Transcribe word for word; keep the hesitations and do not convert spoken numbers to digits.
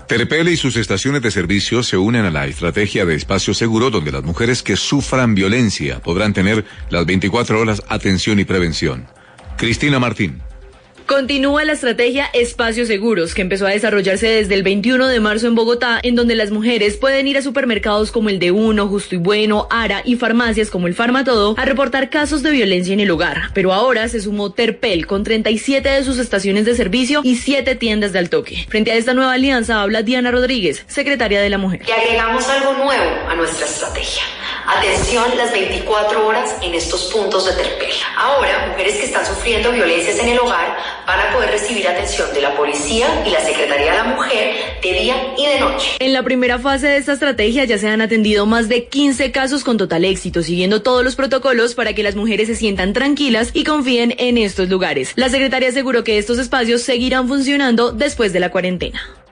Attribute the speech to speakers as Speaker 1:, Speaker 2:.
Speaker 1: Terpel y sus estaciones de servicio se unen a la estrategia de espacio seguro, donde las mujeres que sufran violencia podrán tener las veinticuatro horas atención y prevención. Cristina Martín.
Speaker 2: Continúa la estrategia Espacios Seguros, que empezó a desarrollarse desde el veintiuno de marzo en Bogotá, en donde las mujeres pueden ir a supermercados como el de Uno, Justo y Bueno, Ara y farmacias como el Farmatodo a reportar casos de violencia en el hogar. Pero ahora se sumó Terpel con treinta y siete de sus estaciones de servicio y siete tiendas de al toque. Frente a esta nueva alianza habla Diana Rodríguez, secretaria de la Mujer.
Speaker 3: Y agregamos algo nuevo a nuestra estrategia. Atención las veinticuatro horas en estos puntos de Terpel. Ahora, mujeres que están sufriendo violencias en el hogar van a poder recibir atención de la policía y la Secretaría de la Mujer de día y de noche.
Speaker 2: En la primera fase de esta estrategia ya se han atendido más de quince casos con total éxito, siguiendo todos los protocolos para que las mujeres se sientan tranquilas y confíen en estos lugares. La secretaria aseguró que estos espacios seguirán funcionando después de la cuarentena.